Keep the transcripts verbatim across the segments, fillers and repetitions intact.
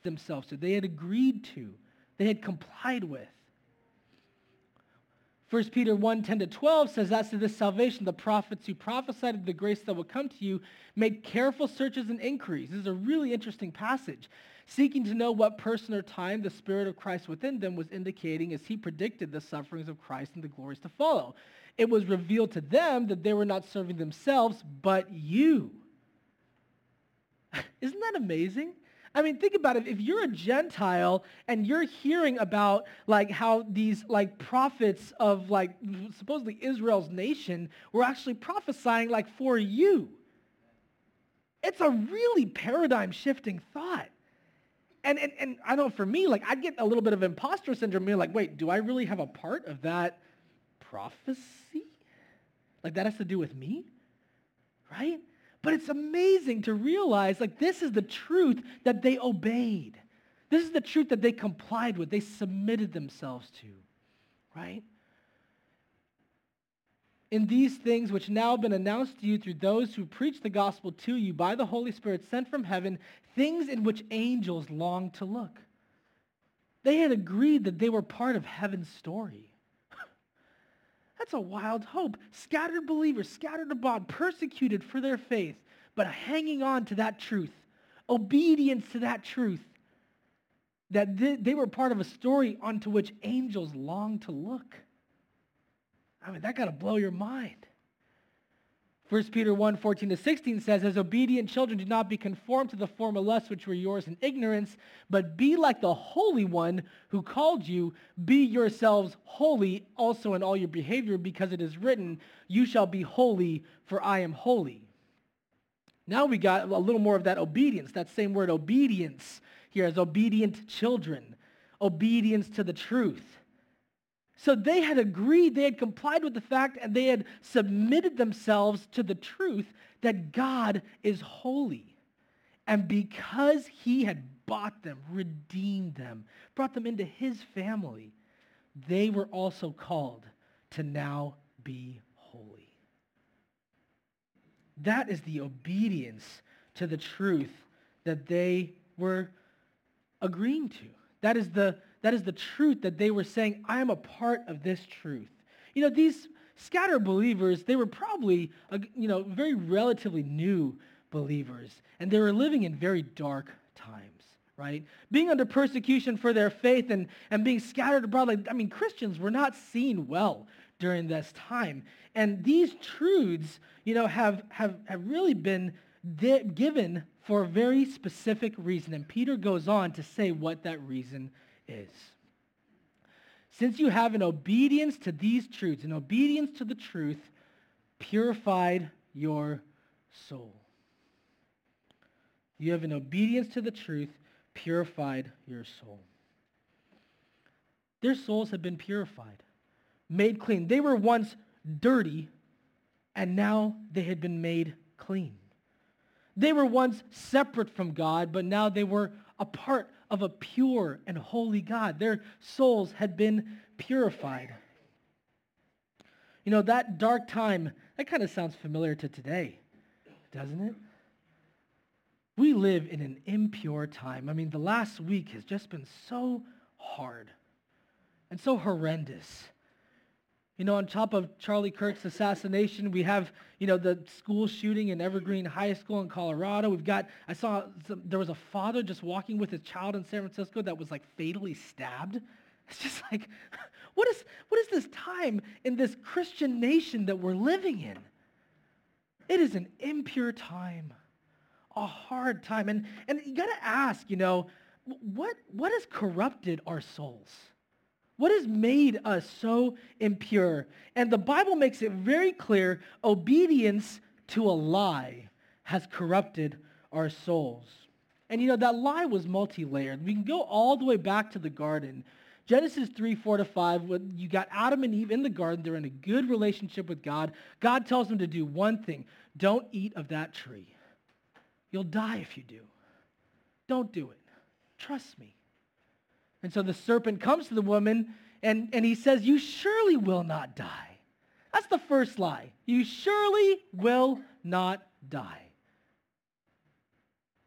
themselves to, they had agreed to, they had complied with. First Peter one, ten to twelve says, as to this salvation, the prophets who prophesied of the grace that will come to you made careful searches and inquiries. This is a really interesting passage. Seeking to know what person or time the Spirit of Christ within them was indicating as he predicted the sufferings of Christ and the glories to follow. It was revealed to them that they were not serving themselves, but you. Isn't that amazing? I mean, think about it. If you're a Gentile and you're hearing about like how these like prophets of like supposedly Israel's nation were actually prophesying like for you, it's a really paradigm shifting thought. And, and and I know for me, like I'd get a little bit of imposter syndrome. Being like, wait, do I really have a part of that prophecy? Like that has to do with me, right? But it's amazing to realize like this is the truth that they obeyed. This is the truth that they complied with. They submitted themselves to, right? In these things which now have been announced to you through those who preach the gospel to you by the Holy Spirit sent from heaven, things in which angels long to look. They had agreed that they were part of heaven's story. That's a wild hope. Scattered believers, scattered abroad, persecuted for their faith, but hanging on to that truth, obedience to that truth, that they, they were part of a story onto which angels long to look. I mean, that got to blow your mind. First Peter one, fourteen to sixteen says, as obedient children, do not be conformed to the former lusts which were yours in ignorance, but be like the Holy One who called you. Be yourselves holy also in all your behavior, because it is written, you shall be holy, for I am holy. Now we got a little more of that obedience, that same word obedience here as obedient children, obedience to the truth. So they had agreed, they had complied with the fact, and they had submitted themselves to the truth that God is holy. And because he had bought them, redeemed them, brought them into his family, they were also called to now be holy. That is the obedience to the truth that they were agreeing to. That is the That is the truth that they were saying, I am a part of this truth. You know, these scattered believers, they were probably, you know, very relatively new believers. And they were living in very dark times, right? Being under persecution for their faith and, and being scattered abroad. Like, I mean, Christians were not seen well during this time. And these truths, you know, have, have, have really been di- given for a very specific reason. And Peter goes on to say what that reason is. Since you have an obedience to these truths, an obedience to the truth, purified your soul. You have an obedience to the truth, purified your soul. Their souls have been purified, made clean. They were once dirty, and now they had been made clean. They were once separate from God, but now they were a part of a pure and holy God. Their souls had been purified. You know, that dark time, that kind of sounds familiar to today, doesn't it? We live in an impure time. I mean, the last week has just been so hard and so horrendous. You know, on top of Charlie Kirk's assassination, we have, you know, the school shooting in Evergreen High School in Colorado. We've got, I saw, some, there was a father just walking with his child in San Francisco that was like fatally stabbed. It's just like, what is, what is this time in this Christian nation that we're living in? It is an impure time, a hard time. And, and you got to ask, you know, what, what has corrupted our souls? What has made us so impure? And the Bible makes it very clear, obedience to a lie has corrupted our souls. And you know, that lie was multi-layered. We can go all the way back to the garden. Genesis three, four to five, when you got Adam and Eve in the garden, they're in a good relationship with God. God tells them to do one thing: don't eat of that tree. You'll die if you do. Don't do it. Trust me. And so the serpent comes to the woman and, and he says, you surely will not die. That's the first lie. You surely will not die.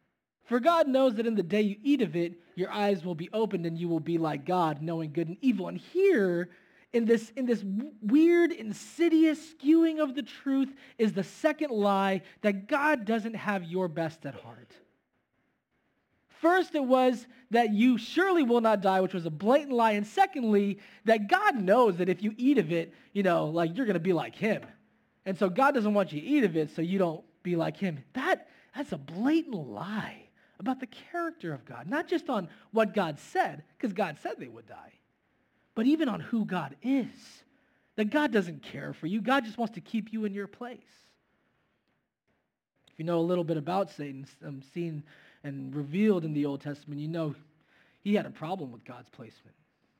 For God knows that in the day you eat of it, your eyes will be opened and you will be like God, knowing good and evil. And here, in this, in this weird, insidious skewing of the truth, is the second lie that God doesn't have your best at heart. First, it was that you surely will not die, which was a blatant lie. And secondly, that God knows that if you eat of it, you know, like you're going to be like him. And so God doesn't want you to eat of it so you don't be like him. That, that's a blatant lie about the character of God. Not just on what God said, because God said they would die, but even on who God is. That God doesn't care for you. God just wants to keep you in your place. If you know a little bit about Satan, um, seen and revealed in the Old Testament, you know he had a problem with God's placement.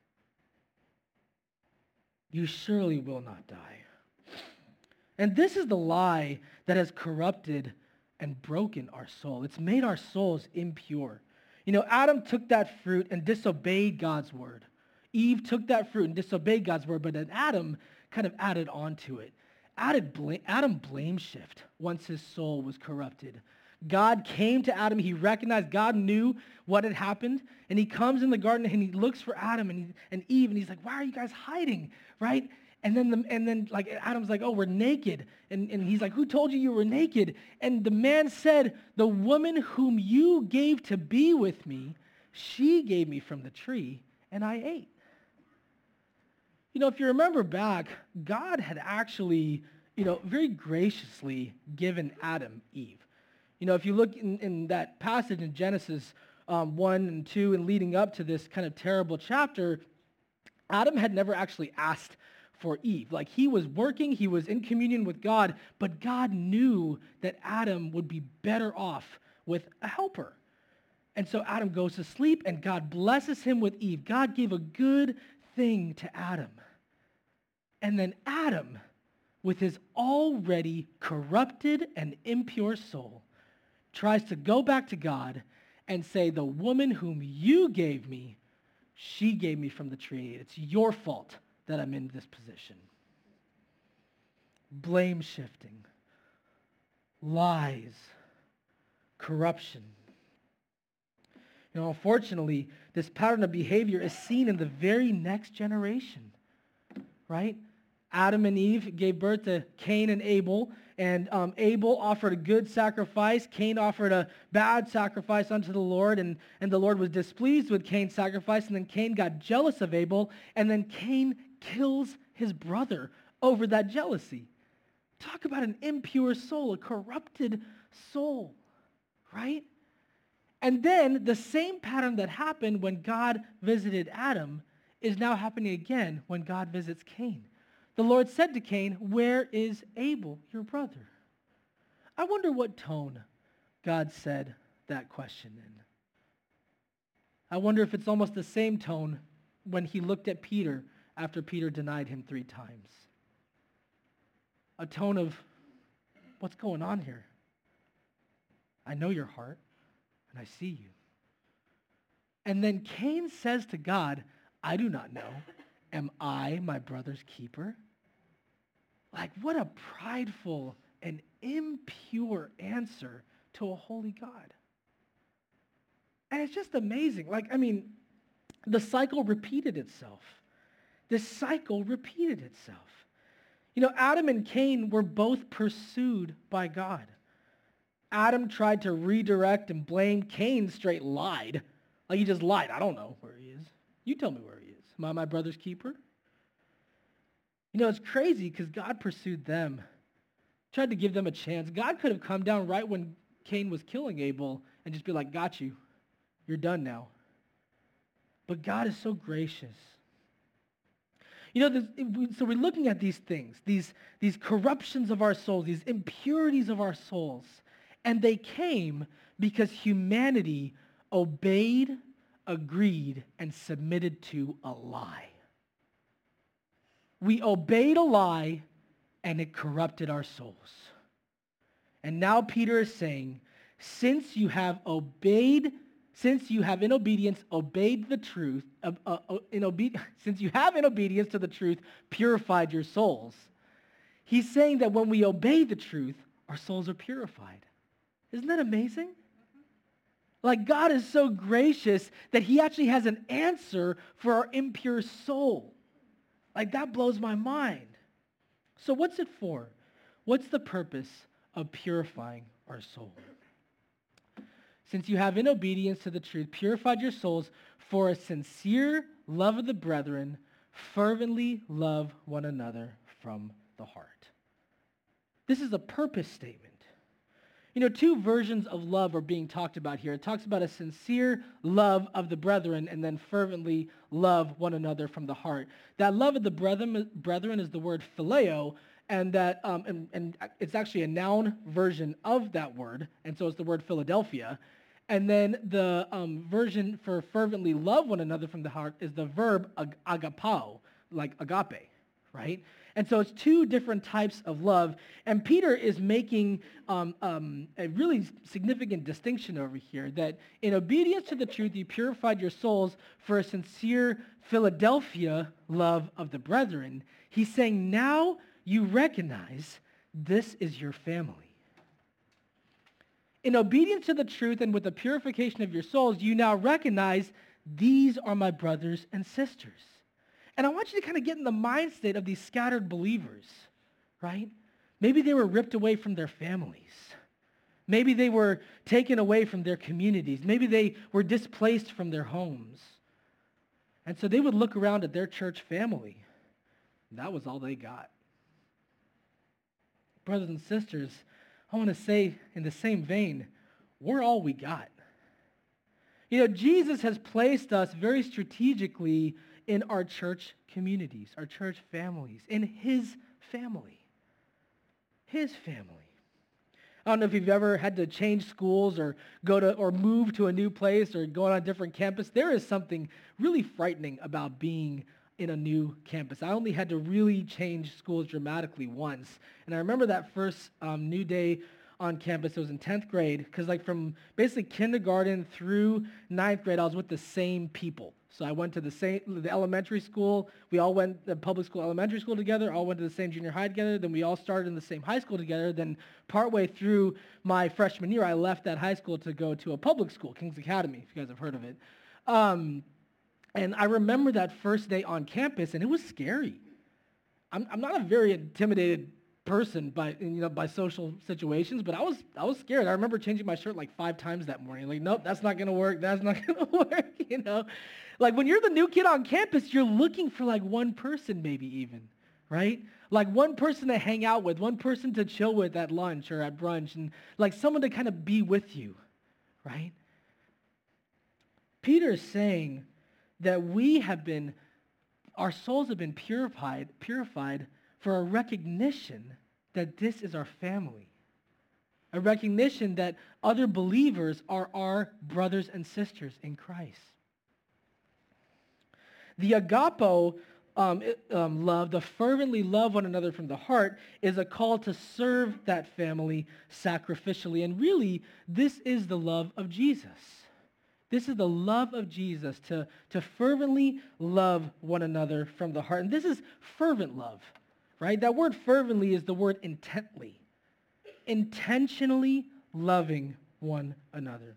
You surely will not die. And this is the lie that has corrupted and broken our soul. It's made our souls impure. You know, Adam took that fruit and disobeyed God's word. Eve took that fruit and disobeyed God's word, but then Adam kind of added on to it. Added blame, Adam blame shift once his soul was corrupted. God came to Adam. He recognized, God knew what had happened. And he comes in the garden and he looks for Adam and, he, and Eve. And he's like, why are you guys hiding? Right? And then, the, and then like Adam's like, oh, we're naked. And, and he's like, who told you you were naked? And the man said, the woman whom you gave to be with me, she gave me from the tree and I ate. You know, if you remember back, God had actually, you know, very graciously given Adam Eve. You know, if you look in, in that passage in Genesis um, one and two and leading up to this kind of terrible chapter, Adam had never actually asked for Eve. Like he was working, he was in communion with God, but God knew that Adam would be better off with a helper. And so Adam goes to sleep and God blesses him with Eve. God gave a good thing to Adam. And then Adam, with his already corrupted and impure soul, tries to go back to God and say, the woman whom you gave me, she gave me from the tree. It's your fault that I'm in this position. Blame shifting, lies, corruption. You know, unfortunately, this pattern of behavior is seen in the very next generation, right? Adam and Eve gave birth to Cain and Abel, and um, Abel offered a good sacrifice. Cain offered a bad sacrifice unto the Lord, and, and the Lord was displeased with Cain's sacrifice, and then Cain got jealous of Abel, and then Cain kills his brother over that jealousy. Talk about an impure soul, a corrupted soul, right? And then the same pattern that happened when God visited Adam is now happening again when God visits Cain. The Lord said to Cain, where is Abel, your brother? I wonder what tone God said that question in. I wonder if it's almost the same tone when he looked at Peter after Peter denied him three times. A tone of, what's going on here? I know your heart, and I see you. And then Cain says to God, I do not know. Am I my brother's keeper? Like, what a prideful and impure answer to a holy God. And it's just amazing. Like, I mean, the cycle repeated itself. This cycle repeated itself. You know, Adam and Cain were both pursued by God. Adam tried to redirect and blame. Cain straight lied. Like, he just lied. I don't know where he is. You tell me where he is. Am I my brother's keeper? You know, it's crazy because God pursued them, tried to give them a chance. God could have come down right when Cain was killing Abel and just be like, got you. You're done now. But God is so gracious. You know, so we're looking at these things, these, these corruptions of our souls, these impurities of our souls, and they came because humanity obeyed, agreed, and submitted to a lie. We obeyed a lie, and it corrupted our souls. And now Peter is saying, since you have obeyed, since you have in obedience obeyed the truth, uh, uh, in obe- since you have in obedience to the truth purified your souls, he's saying that when we obey the truth, our souls are purified. Isn't that amazing? Like God is so gracious that he actually has an answer for our impure soul. Like that blows my mind. So what's it for? What's the purpose of purifying our soul? Since you have in obedience to the truth purified your souls for a sincere love of the brethren, fervently love one another from the heart. This is a purpose statement. You know, two versions of love are being talked about here. It talks about a sincere love of the brethren and then fervently love one another from the heart. That love of the brethren, brethren is the word phileo, and that um, and, and it's actually a noun version of that word, and so it's the word Philadelphia. And then the um, version for fervently love one another from the heart is the verb ag- agapao, like agape, right? And so it's two different types of love. And Peter is making um, um, a really significant distinction over here, that in obedience to the truth, you purified your souls for a sincere Philadelphia love of the brethren. He's saying now you recognize this is your family. In obedience to the truth and with the purification of your souls, you now recognize these are my brothers and sisters. And I want you to kind of get in the mind state of these scattered believers, right? Maybe they were ripped away from their families. Maybe they were taken away from their communities. Maybe they were displaced from their homes. And so they would look around at their church family. And that was all they got. Brothers and sisters, I want to say in the same vein, we're all we got. You know, Jesus has placed us very strategically in our church communities, our church families, in his family. His family. I don't know if you've ever had to change schools or go to or move to a new place or go on a different campus. There is something really frightening about being in a new campus. I only had to really change schools dramatically once. And I remember that first um, new day on campus. It was in tenth grade, because like from basically kindergarten through ninth grade, I was with the same people. So I went to the same the elementary school. We all went to public school, elementary school together. All went to the same junior high together. Then we all started in the same high school together. Then partway through my freshman year, I left that high school to go to a public school, King's Academy, if you guys have heard of it. Um, and I remember that first day on campus, and it was scary. I'm, I'm not a very intimidated person by you know by social situations, but I was I was scared. I remember changing my shirt like five times that morning. Like, nope, that's not gonna work. That's not gonna work. You know, like when you're the new kid on campus, you're looking for like one person, maybe even, right? Like one person to hang out with, one person to chill with at lunch or at brunch, and like someone to kind of be with you, right? Peter is saying that we have been, our souls have been purified, purified. for a recognition that this is our family. A recognition that other believers are our brothers and sisters in Christ. The agapo um, um, love, the fervently love one another from the heart, is a call to serve that family sacrificially. And really, this is the love of Jesus. This is the love of Jesus, to, to fervently love one another from the heart. And this is fervent love. Right? That word fervently is the word intently. Intentionally loving one another.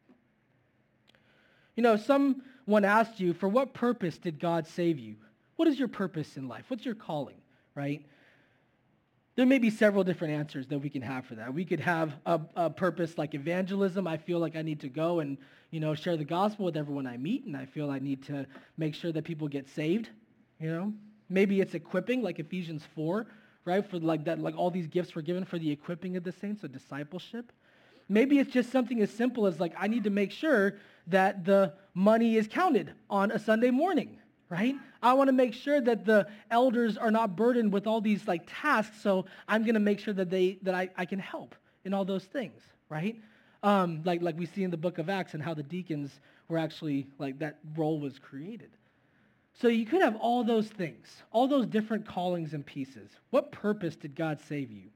You know, someone asked you, for what purpose did God save you? What is your purpose in life? What's your calling? Right? There may be several different answers that we can have for that. We could have a, a purpose like evangelism. I feel like I need to go and, you know, share the gospel with everyone I meet, and I feel I need to make sure that people get saved, you know? Maybe it's equipping, like Ephesians four, right? For like that, like all these gifts were given for the equipping of the saints, so discipleship. Maybe it's just something as simple as like, I need to make sure that the money is counted on a Sunday morning, right? I want to make sure that the elders are not burdened with all these like tasks, so I'm going to make sure that they that I, I can help in all those things, right? Um, like like we see in the book of Acts and how the deacons were actually, like that role was created. So you could have all those things, all those different callings and pieces. What purpose did God save you?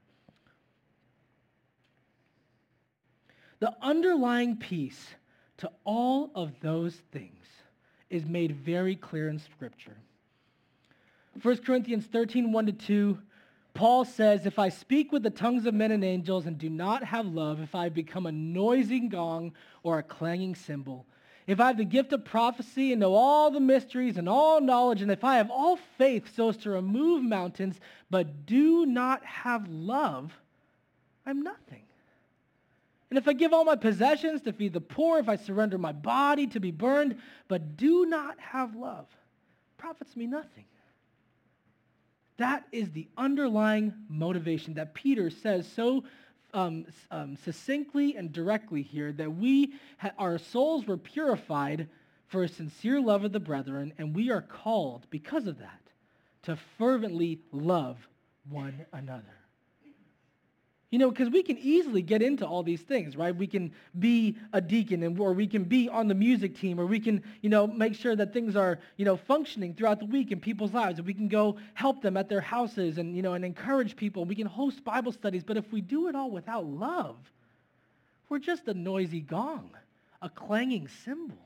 The underlying piece to all of those things is made very clear in Scripture. First Corinthians thirteen, one to two, Paul says, if I speak with the tongues of men and angels and do not have love, if I become a noisy gong or a clanging cymbal, if I have the gift of prophecy and know all the mysteries and all knowledge, and if I have all faith so as to remove mountains, but do not have love, I'm nothing. And if I give all my possessions to feed the poor, if I surrender my body to be burned, but do not have love, it profits me nothing. That is the underlying motivation that Peter says so um, um, succinctly and directly here, that we, ha- our souls were purified for a sincere love of the brethren, and we are called, because of that, to fervently love one another. You know, because we can easily get into all these things, right? We can be a deacon, and or we can be on the music team, or we can, you know, make sure that things are, you know, functioning throughout the week in people's lives. And we can go help them at their houses and, you know, and encourage people. We can host Bible studies. But if we do it all without love, we're just a noisy gong, a clanging cymbal.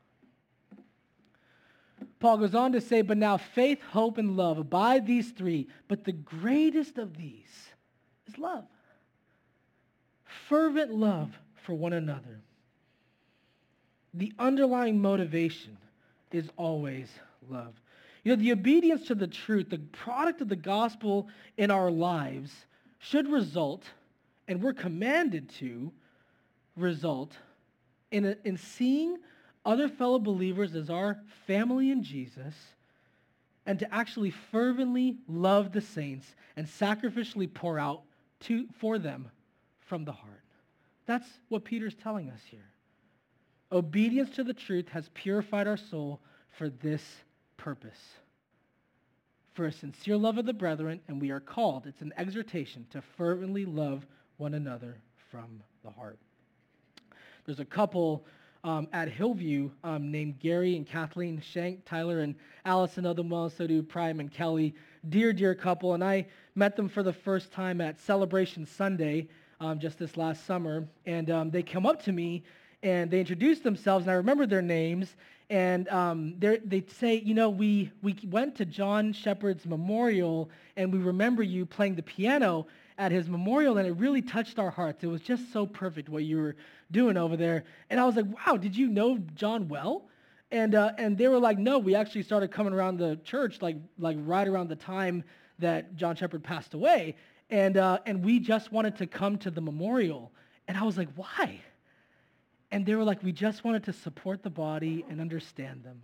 Paul goes on to say, but now faith, hope, and love abide these three, but the greatest of these is love. Fervent love for one another. The underlying motivation is always love. You know, the obedience to the truth, the product of the gospel in our lives should result, and we're commanded to result, in, a, in seeing other fellow believers as our family in Jesus, and to actually fervently love the saints and sacrificially pour out to, for them from the heart. That's what Peter's telling us here. Obedience to the truth has purified our soul for this purpose. For a sincere love of the brethren, and we are called, it's an exhortation, to fervently love one another from the heart. There's a couple um, at Hillview um, named Gary and Kathleen Shank. Tyler and Allison know them well, so do Prime and Kelly. Dear, dear couple, and I met them for the first time at Celebration Sunday um, just this last summer, and um, they come up to me and they introduced themselves, and I remember their names, and um, they say, you know, we, we went to John Shepherd's memorial, and we remember you playing the piano at his memorial, and it really touched our hearts. It was just so perfect what you were doing over there. And I was like, wow, did you know John well? And uh, and they were like, no, we actually started coming around the church like like right around the time that John Shepherd passed away. And uh, and we just wanted to come to the memorial. And I was like, why? And they were like, we just wanted to support the body and understand them.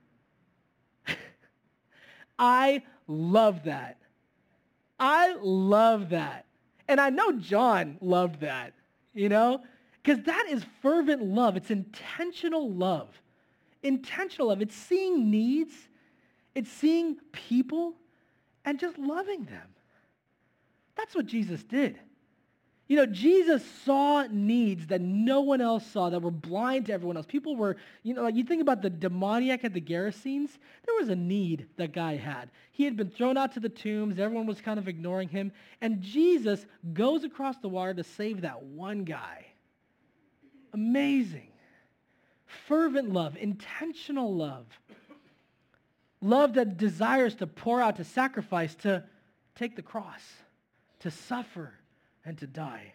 I love that. I love that. And I know John loved that, you know, because that is fervent love. It's intentional love. Intentional love. It's seeing needs. It's seeing people and just loving them. That's what Jesus did. You know, Jesus saw needs that no one else saw, that were blind to everyone else. People were, you know, like you think about the demoniac at the Gerasenes, there was a need that guy had. He had been thrown out to the tombs. Everyone was kind of ignoring him. And Jesus goes across the water to save that one guy. Amazing. Fervent love, intentional love. Love that desires to pour out, to sacrifice, to take the cross, to suffer, and to die.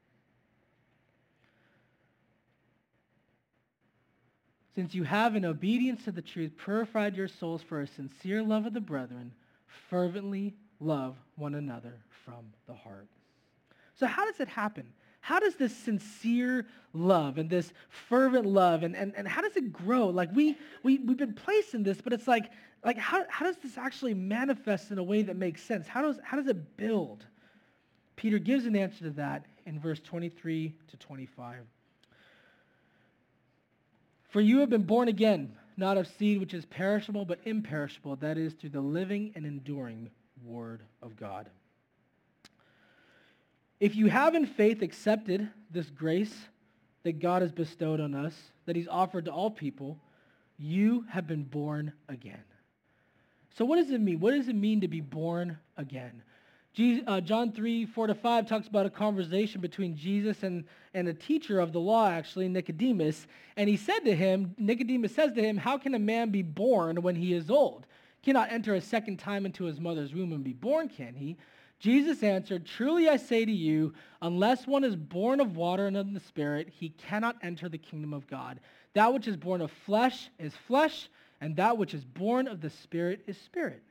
Since you have in obedience to the truth purified your souls for a sincere love of the brethren, fervently love one another from the heart. So how does it happen? How does this sincere love and this fervent love, and, and, and how does it grow? Like we, we, we've been placed in this, but it's like, like how, how does this actually manifest in a way that makes sense? How does, how does it build? Peter gives an answer to that in verse twenty-three to twenty-five. For you have been born again, not of seed which is perishable, but imperishable, that is, through the living and enduring Word of God. If you have in faith accepted this grace that God has bestowed on us, that he's offered to all people, you have been born again. So what does it mean? What does it mean to be born again? Jesus, uh, John three, four to five talks about a conversation between Jesus and, and a teacher of the law, actually, Nicodemus. And he said to him, Nicodemus says to him, how can a man be born when he is old? Cannot enter a second time into his mother's womb and be born, can he? Jesus answered, "Truly I say to you, unless one is born of water and of the Spirit, he cannot enter the kingdom of God. That which is born of flesh is flesh, and that which is born of the Spirit is spirit."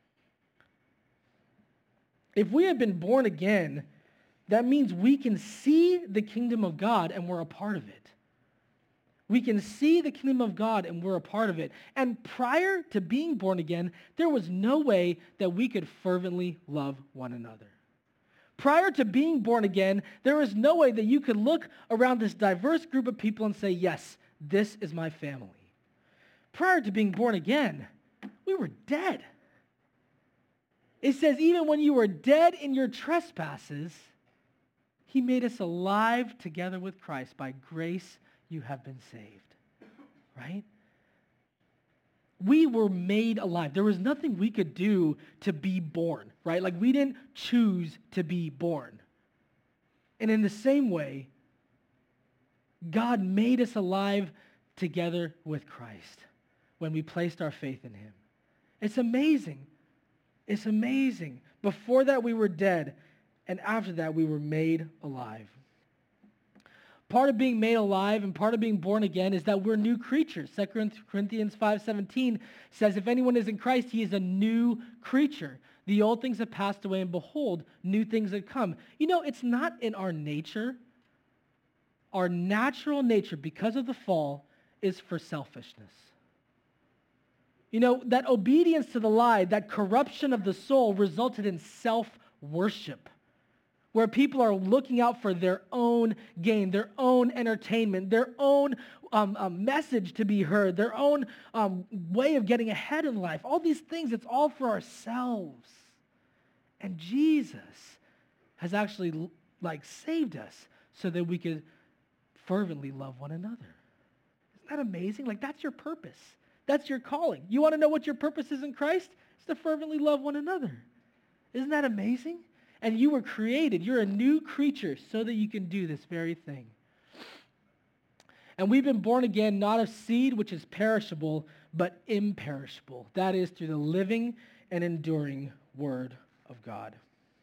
If we have been born again, that means we can see the kingdom of God and we're a part of it. We can see the kingdom of God and we're a part of it. And prior to being born again, there was no way that we could fervently love one another. Prior to being born again, there is no way that you could look around this diverse group of people and say, yes, this is my family. Prior to being born again, we were dead. It says, even when you were dead in your trespasses, he made us alive together with Christ. By grace, you have been saved. Right? We were made alive. There was nothing we could do to be born. Right? Like we didn't choose to be born. And in the same way, God made us alive together with Christ when we placed our faith in him. It's amazing. It's amazing. Before that, we were dead, and after that, we were made alive. Part of being made alive and part of being born again is that we're new creatures. Second Corinthians five seventeen says, if anyone is in Christ, he is a new creature. The old things have passed away, and behold, new things have come. You know, it's not in our nature. Our natural nature, because of the fall, is for selfishness. You know, that obedience to the lie, that corruption of the soul resulted in self-worship, where people are looking out for their own gain, their own entertainment, their own um, um, message to be heard, their own um, way of getting ahead in life. All these things, it's all for ourselves. And Jesus has actually like saved us so that we could fervently love one another. Isn't that amazing? Like that's your purpose. That's your calling. You want to know what your purpose is in Christ? It's to fervently love one another. Isn't that amazing? And you were created. You're a new creature so that you can do this very thing. And we've been born again, not of seed which is perishable, but imperishable. That is through the living and enduring word of God.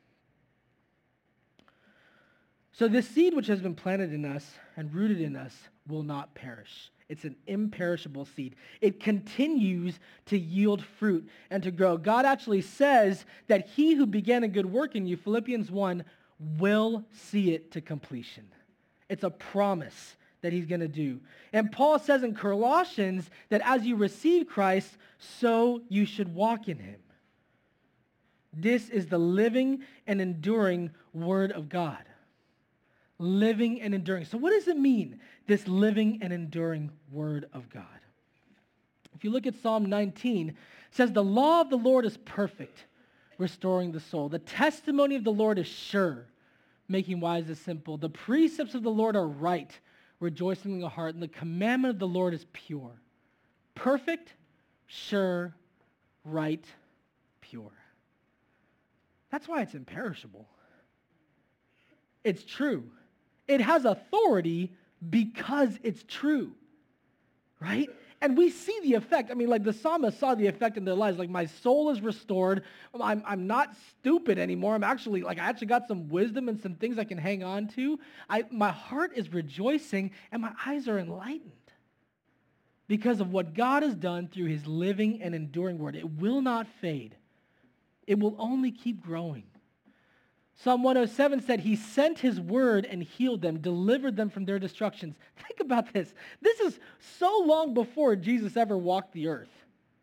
So this seed which has been planted in us and rooted in us will not perish. It's an imperishable seed. It continues to yield fruit and to grow. God actually says that he who began a good work in you, Philippians one, will see it to completion. It's a promise that he's going to do. And Paul says in Colossians that as you receive Christ, so you should walk in him. This is the living and enduring word of God. Living and enduring. So what does it mean, this living and enduring word of God? If you look at Psalm nineteen, it says, the law of the Lord is perfect, restoring the soul. The testimony of the Lord is sure, making wise the simple. The precepts of the Lord are right, rejoicing in the heart. And the commandment of the Lord is pure. Perfect, sure, right, pure. That's why it's imperishable. It's true. It has authority because it's true, right? And we see the effect. I mean, like the psalmist saw the effect in their lives. Like my soul is restored. I'm, I'm not stupid anymore. I'm actually, like I actually got some wisdom and some things I can hang on to. I, my heart is rejoicing and my eyes are enlightened because of what God has done through his living and enduring word. It will not fade. It will only keep growing. Psalm one oh seven said he sent his word and healed them, delivered them from their destructions. Think about this. This is so long before Jesus ever walked the earth.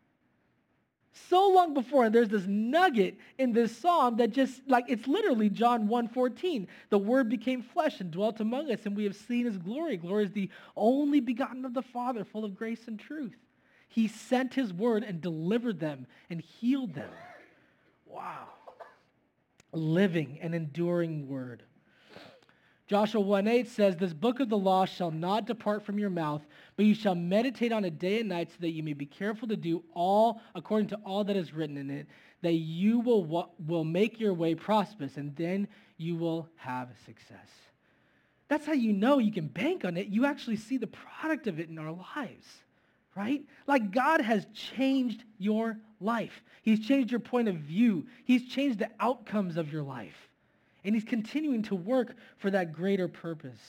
So long before, and there's this nugget in this psalm that just, like, it's literally John one fourteen. The word became flesh and dwelt among us, and we have seen his glory. Glory is the only begotten of the Father, full of grace and truth. He sent his word and delivered them and healed them. Wow. Living and enduring word. Joshua one eight says, this book of the law shall not depart from your mouth, but you shall meditate on it day and night so that you may be careful to do all according to all that is written in it, that you will, will make your way prosperous, and then you will have success. That's how you know you can bank on it. You actually see the product of it in our lives, right? Like God has changed your life. He's changed your point of view. He's changed the outcomes of your life. And he's continuing to work for that greater purpose.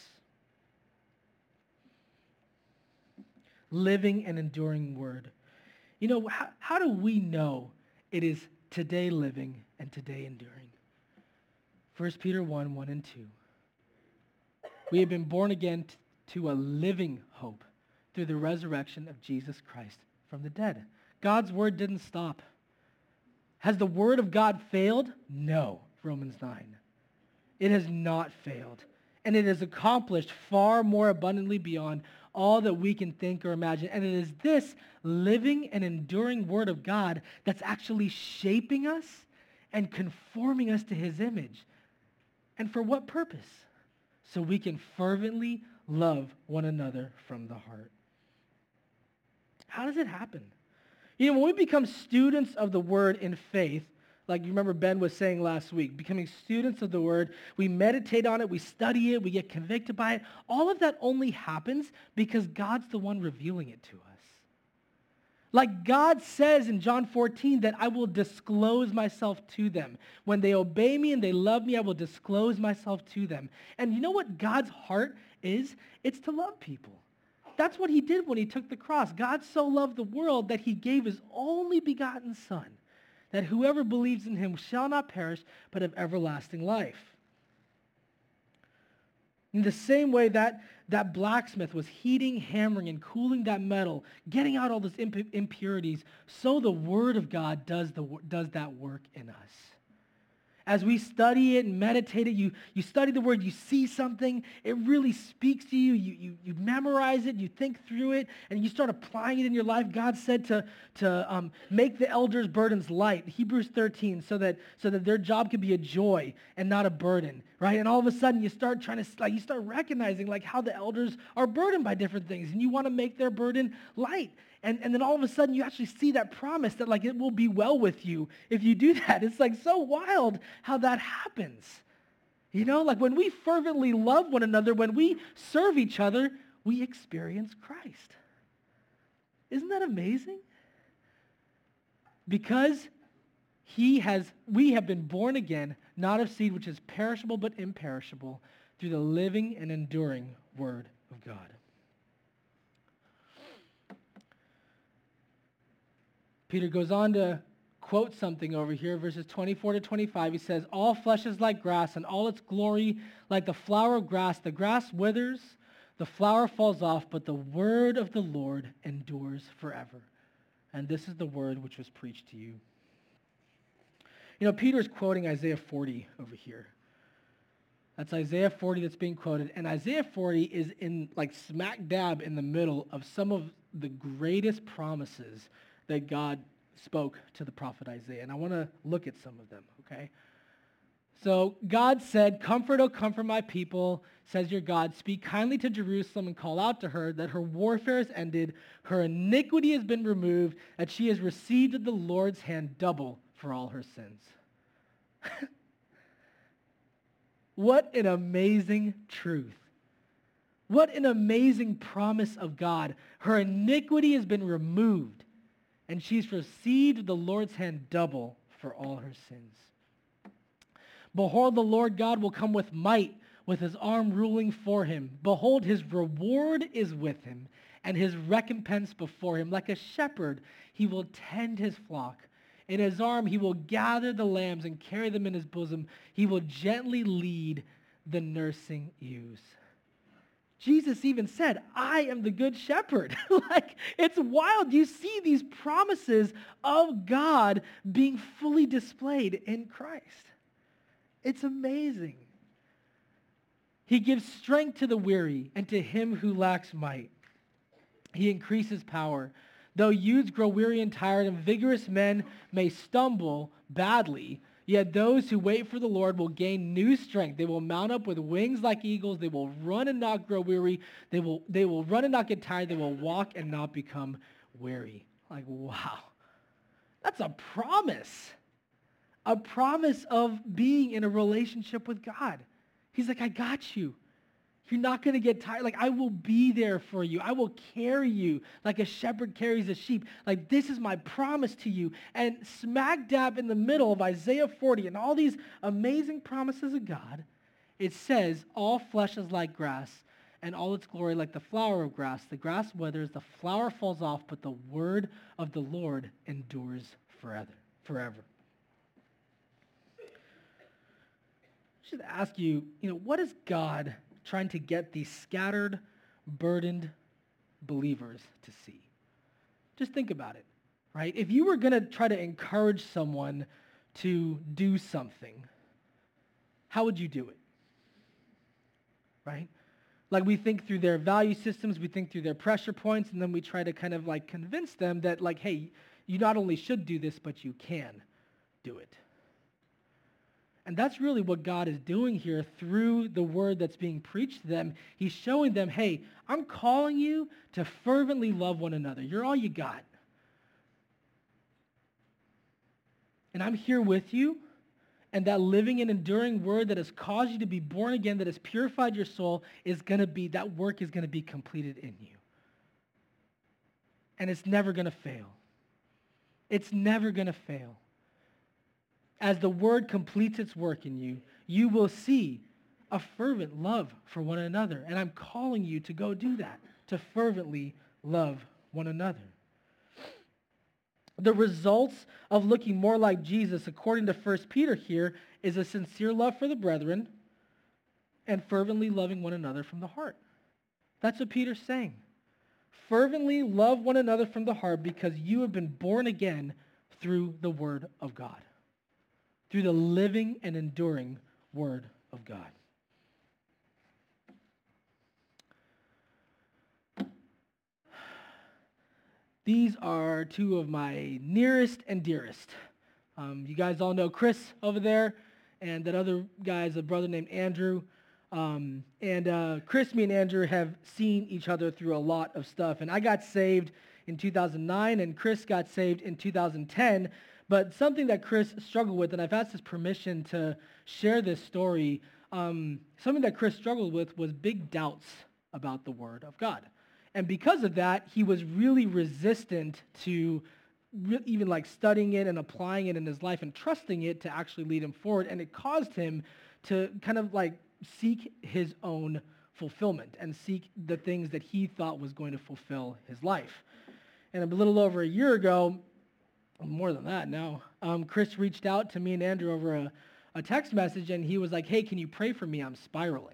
Living and enduring word. You know, how, how do we know it is today living and today enduring? First Peter one, one and two. We have been born again t- to a living hope through the resurrection of Jesus Christ from the dead. God's word didn't stop. Has the word of God failed? No, Romans nine. It has not failed. And it has accomplished far more abundantly beyond all that we can think or imagine. And it is this living and enduring word of God that's actually shaping us and conforming us to his image. And for what purpose? So we can fervently love one another from the heart. How does it happen? You know, when we become students of the word in faith, like you remember Ben was saying last week, becoming students of the word, we meditate on it, we study it, we get convicted by it. All of that only happens because God's the one revealing it to us. Like God says in John fourteen that I will disclose myself to them. When they obey me and they love me, I will disclose myself to them. And you know what God's heart is? It's to love people. That's what he did when he took the cross. God so loved the world that he gave his only begotten Son, that whoever believes in him shall not perish, but have everlasting life. In the same way that that blacksmith was heating, hammering, and cooling that metal, getting out all those imp- impurities, so the word of God does, the, does that work in us. As we study it and meditate it, you, you study the word, you see something, it really speaks to you, you, you, you memorize it, you think through it, and you start applying it in your life. God said to, to um, make the elders' burdens light, Hebrews thirteen, so that, so that their job could be a joy and not a burden, right? And all of a sudden you start trying to, like, you start recognizing like how the elders are burdened by different things, and you want to make their burden light. And, and then all of a sudden you actually see that promise that like it will be well with you if you do that. It's like so wild how that happens. You know, like when we fervently love one another, when we serve each other, we experience Christ. Isn't that amazing? Because he has, we have been born again, not of seed which is perishable but imperishable, through the living and enduring word of God. Peter goes on to quote something over here, verses twenty-four to twenty-five. He says, all flesh is like grass, and all its glory like the flower of grass. The grass withers, the flower falls off, but the word of the Lord endures forever. And this is the word which was preached to you. You know, Peter is quoting Isaiah forty over here. That's Isaiah forty that's being quoted. And Isaiah forty is in like smack dab in the middle of some of the greatest promises that God spoke to the prophet Isaiah. And I want to look at some of them, okay? So God said, comfort, O comfort my people, says your God. Speak kindly to Jerusalem and call out to her that her warfare is ended, her iniquity has been removed, that she has received at the Lord's hand double for all her sins. What an amazing truth. What an amazing promise of God. Her iniquity has been removed, and she's received the Lord's hand double for all her sins. Behold, the Lord God will come with might, with his arm ruling for him. Behold, his reward is with him, and his recompense before him. Like a shepherd, he will tend his flock. In his arm, he will gather the lambs and carry them in his bosom. He will gently lead the nursing ewes. Jesus even said, I am the good shepherd. Like, it's wild. You see these promises of God being fully displayed in Christ. It's amazing. He gives strength to the weary and to him who lacks might. He increases power. Though youths grow weary and tired, and vigorous men may stumble badly, yet those who wait for the Lord will gain new strength. They will mount up with wings like eagles. They will run and not grow weary. They will, they will run and not get tired. They will walk and not become weary. Like, wow. That's a promise. A promise of being in a relationship with God. He's like, I got you. You're not going to get tired. Like, I will be there for you. I will carry you like a shepherd carries a sheep. Like, this is my promise to you. And smack dab in the middle of Isaiah forty and all these amazing promises of God, it says, all flesh is like grass, and all its glory like the flower of grass. The grass withers, the flower falls off, but the word of the Lord endures forever. Forever. I should ask you, you know, what is God trying to get these scattered, burdened believers to see? Just think about it, right? If you were going to try to encourage someone to do something, how would you do it? Right? Like, we think through their value systems, we think through their pressure points, and then we try to kind of like convince them that, like, hey, you not only should do this, but you can do it. And that's really what God is doing here through the word that's being preached to them. He's showing them, hey, I'm calling you to fervently love one another. You're all you got. And I'm here with you. And that living and enduring word that has caused you to be born again, that has purified your soul, is going to be, that work is going to be completed in you. And it's never going to fail. It's never going to fail. As the word completes its work in you, you will see a fervent love for one another. And I'm calling you to go do that, to fervently love one another. The results of looking more like Jesus, according to First Peter here, is a sincere love for the brethren and fervently loving one another from the heart. That's what Peter's saying. Fervently love one another from the heart because you have been born again through the word of God, through the living and enduring word of God. These are two of my nearest and dearest. Um, you guys all know Chris over there, and that other guy is a brother named Andrew. Um, and uh, Chris, me, and Andrew have seen each other through a lot of stuff. And I got saved in two thousand nine, and Chris got saved in two thousand ten. But something that Chris struggled with, and I've asked his permission to share this story, um, something that Chris struggled with was big doubts about the Word of God. And because of that, he was really resistant to re- even like studying it and applying it in his life and trusting it to actually lead him forward. And it caused him to kind of like seek his own fulfillment and seek the things that he thought was going to fulfill his life. And a little over a year ago, more than that now, um, Chris reached out to me and Andrew over a, a text message, and he was like, hey, can you pray for me? I'm spiraling.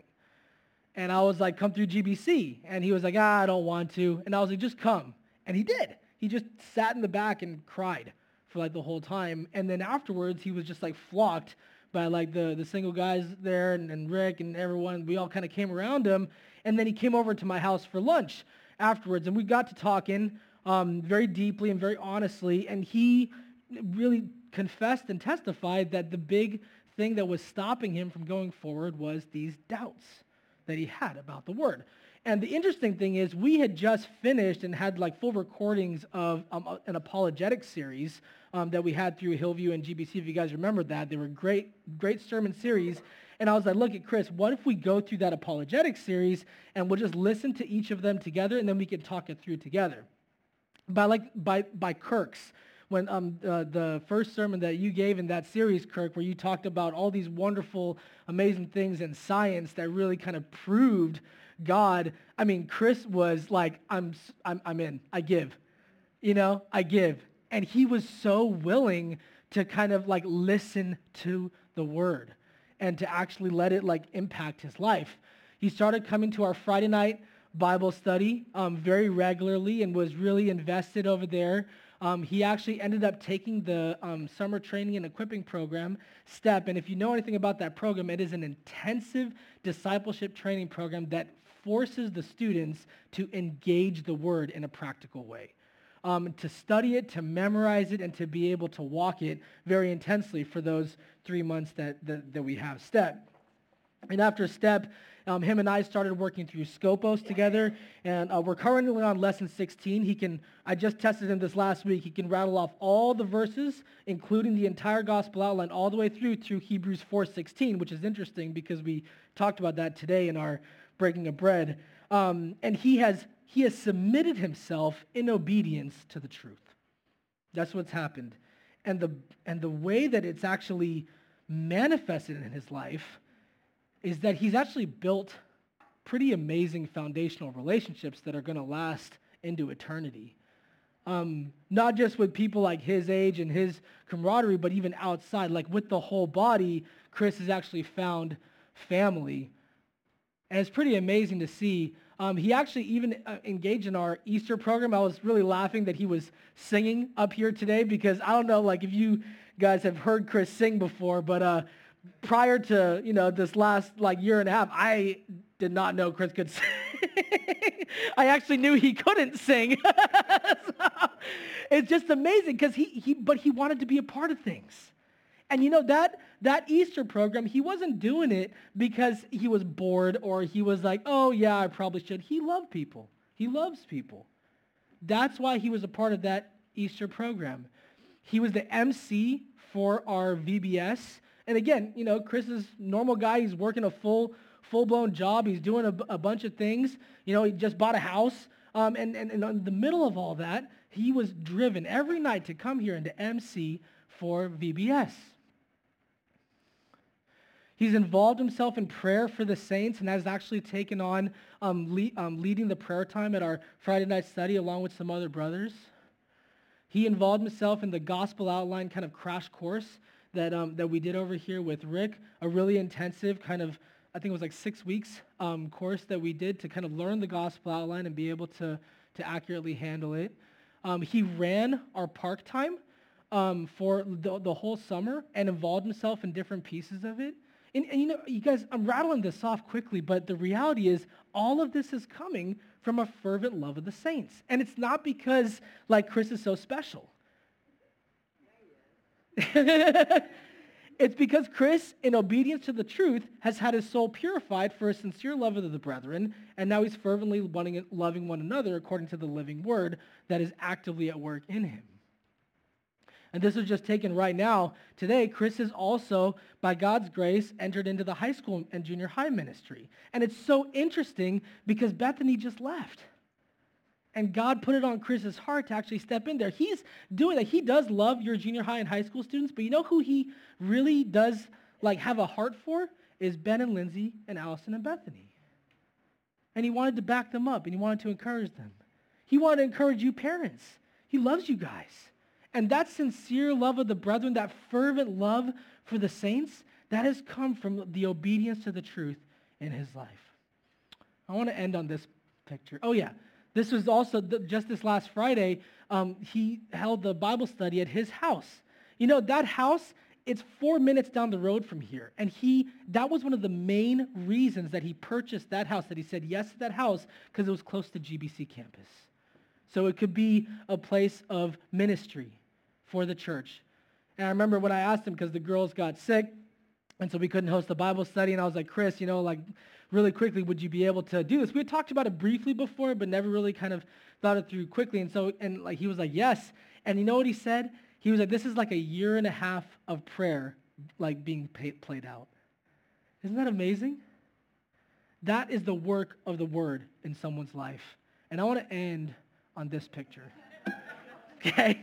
And I was like, come through G B C. And he was like, ah, I don't want to. And I was like, just come. And he did. He just sat in the back and cried for like the whole time. And then afterwards, he was just like flocked by like the, the single guys there and, and Rick and everyone. We all kind of came around him. And then he came over to my house for lunch afterwards. And we got to talking um, very deeply and very honestly. And he really confessed and testified that the big thing that was stopping him from going forward was these doubts that he had about the word. And the interesting thing is we had just finished and had like full recordings of um, an apologetic series um, that we had through Hillview and G B C, if you guys remember that. They were great, great sermon series. And I was like, look at Chris, what if we go through that apologetic series and we'll just listen to each of them together and then we can talk it through together. By like by by Kirk's, when um uh, the first sermon that you gave in that series, Kirk, where you talked about all these wonderful, amazing things in science that really kind of proved God. I mean, Chris was like, I'm I'm I'm in. I give. You know, I give. And he was so willing to kind of like listen to the word and to actually let it like impact his life. He started coming to our Friday night Bible study um, very regularly and was really invested over there. Um, he actually ended up taking the um, summer training and equipping program, STEP. And if you know anything about that program, it is an intensive discipleship training program that forces the students to engage the word in a practical way, um, to study it, to memorize it, and to be able to walk it very intensely for those three months that, that, that we have STEP. And after STEP, Um, him and I started working through Scopus together, and uh, we're currently on lesson sixteen. He can, I just tested him this last week. He can rattle off all the verses, including the entire gospel outline, all the way through through Hebrews four sixteen, which is interesting because we talked about that today in our breaking of bread. Um, and he has he has submitted himself in obedience to the truth. That's what's happened. And the and the way that it's actually manifested in his life is that he's actually built pretty amazing foundational relationships that are going to last into eternity. Um, not just with people like his age and his camaraderie, but even outside, like with the whole body, Chris has actually found family. And it's pretty amazing to see. Um, he actually even uh, engaged in our Easter program. I was really laughing that he was singing up here today because I don't know, like if you guys have heard Chris sing before, but uh, prior to, you know, this last like year and a half, I did not know Chris could sing. I actually knew he couldn't sing. So, it's just amazing because he, he, but he wanted to be a part of things. And you know, that that Easter program, he wasn't doing it because he was bored or he was like, oh yeah, I probably should. He loved people. He loves people. That's why he was a part of that Easter program. He was the M C for our V B S. And again, you know, Chris is a normal guy. He's working a full, full-blown job. He's doing a, a bunch of things. You know, he just bought a house. Um, and, and, and in the middle of all that, he was driven every night to come here and to M C for V B S. He's involved himself in prayer for the saints and has actually taken on um, le- um, leading the prayer time at our Friday night study along with some other brothers. He involved himself in the gospel outline kind of crash course that um, that we did over here with Rick, a really intensive kind of, I think it was like six weeks um, course that we did to kind of learn the gospel outline and be able to, to accurately handle it. Um, he ran our park time um, for the, the whole summer and involved himself in different pieces of it. And, and you know, you guys, I'm rattling this off quickly, but the reality is all of this is coming from a fervent love of the saints. And it's not because, like, Chris is so special. It's because Chris, in obedience to the truth, has had his soul purified for a sincere love of the brethren, and now he's fervently wanting, loving one another according to the living word that is actively at work in him. And this was just taken right now. Today, Chris has also, by God's grace, entered into the high school and junior high ministry. And it's so interesting because Bethany just left. And God put it on Chris's heart to actually step in there. He's doing that. He does love your junior high and high school students, but you know who he really does like have a heart for? Is Ben and Lindsay and Allison and Bethany. And he wanted to back them up and he wanted to encourage them. He wanted to encourage you parents. He loves you guys. And that sincere love of the brethren, that fervent love for the saints, that has come from the obedience to the truth in his life. I want to end on this picture. Oh yeah, this was also, the, just this last Friday, um, he held the Bible study at his house. You know, that house, it's four minutes down the road from here. And he, that was one of the main reasons that he purchased that house, that he said yes to that house, because it was close to G B C campus. So it could be a place of ministry for the church. And I remember when I asked him, because the girls got sick, and so we couldn't host the Bible study, and I was like, Chris, you know, like, really quickly, would you be able to do this? We had talked about it briefly before, but never really kind of thought it through quickly. And so, and like, he was like, yes. And you know what he said? He was like, this is like a year and a half of prayer, like, being pay- played out. Isn't that amazing? That is the work of the word in someone's life. And I want to end on this picture. Okay?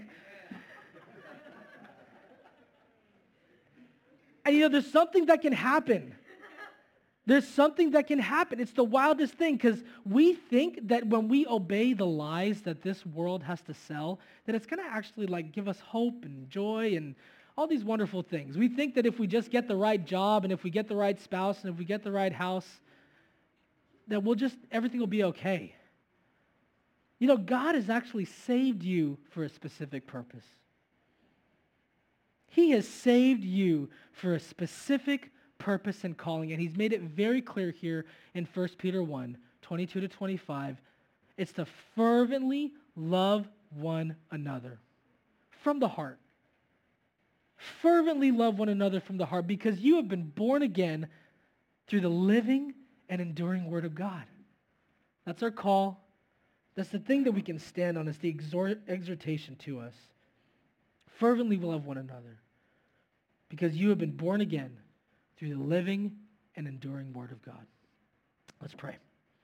And you know, there's something that can happen. There's something that can happen. It's the wildest thing because we think that when we obey the lies that this world has to sell, that it's going to actually like give us hope and joy and all these wonderful things. We think that if we just get the right job and if we get the right spouse and if we get the right house, that we'll just, everything will be okay. You know, God has actually saved you for a specific purpose. He has saved you for a specific purpose and calling, and he's made it very clear here in First Peter one, twenty-two to twenty-five. It's to fervently love one another from the heart. Fervently love one another from the heart because you have been born again through the living and enduring word of God. That's our call. That's the thing that we can stand on. It's the exhort, exhortation to us. Fervently love one another because you have been born again through the living and enduring word of God. Let's pray.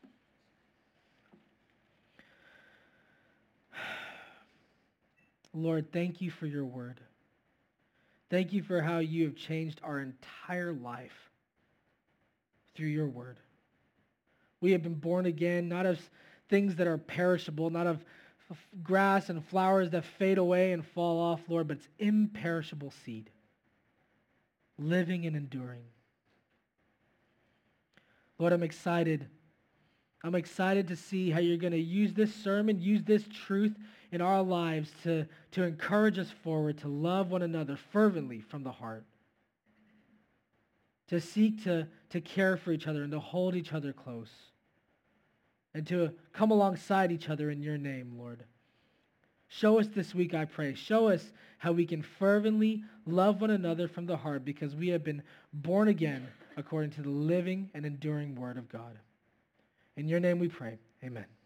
Lord, thank you for your word. Thank you for how you have changed our entire life through your word. We have been born again, not of things that are perishable, not of f- grass and flowers that fade away and fall off, Lord, but it's imperishable seed, living and enduring. Lord, I'm excited. I'm excited to see how you're going to use this sermon, use this truth in our lives to, to encourage us forward, to love one another fervently from the heart, to seek to, to care for each other and to hold each other close, and to come alongside each other in your name, Lord. Show us this week, I pray. Show us how we can fervently love one another from the heart because we have been born again according to the living and enduring word of God. In your name we pray. Amen.